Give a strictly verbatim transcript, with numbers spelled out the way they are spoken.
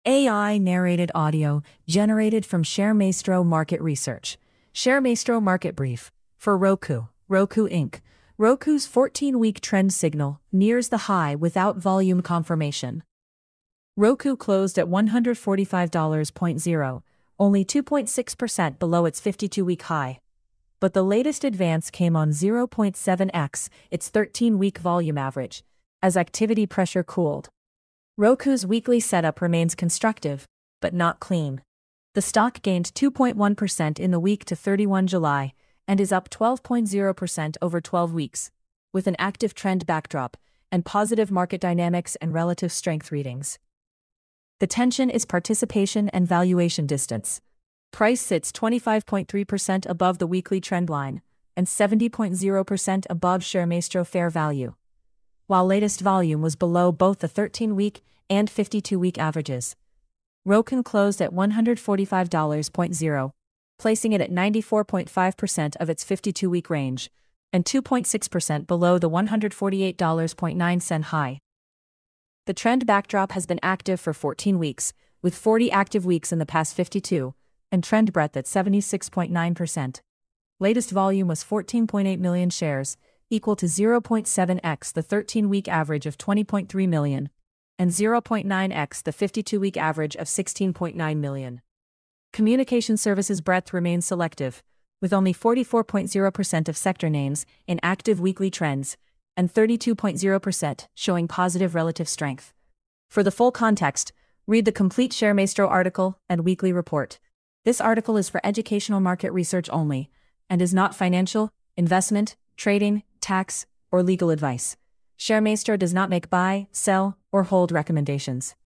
A I narrated audio generated from ShareMaestro Market Research. ShareMaestro Market Brief. For Roku, Roku Incorporated. Roku's fourteen-week trend signal nears the high without volume confirmation. Roku closed at one hundred forty-five dollars point zero, only two point six percent below its fifty-two-week high. But the latest advance came on zero point seven x its thirteen-week volume average, as activity pressure cooled. Roku's weekly setup remains constructive, but not clean. The stock gained two point one percent in the week to thirty-first of July, and is up twelve point zero percent over twelve weeks, with an active trend backdrop and positive market dynamics and relative strength readings. The tension is participation and valuation distance. Price sits twenty-five point three percent above the weekly trend line, and seventy point zero percent above ShareMaestro fair value, while latest volume was below both the thirteen-week and fifty-two-week averages. Roku closed at one hundred forty-five dollars point zero, placing it at ninety-four point five percent of its fifty-two-week range, and two point six percent below the one hundred forty-eight dollars point nine high. The trend backdrop has been active for fourteen weeks, with forty active weeks in the past fifty-two, and trend breadth at seventy-six point nine percent. Latest volume was fourteen point eight million shares, equal to zero point seven x the thirteen-week average of twenty point three million, and zero point nine x the fifty-two-week average of sixteen point nine million. Communication services breadth remains selective, with only forty-four point zero percent of sector names in active weekly trends, and thirty-two point zero percent showing positive relative strength. For the full context, read the complete ShareMaestro article and weekly report. This article is for educational market research only, and is not financial, investment, trading, tax, or legal advice. ShareMaestro does not make buy, sell, or hold recommendations.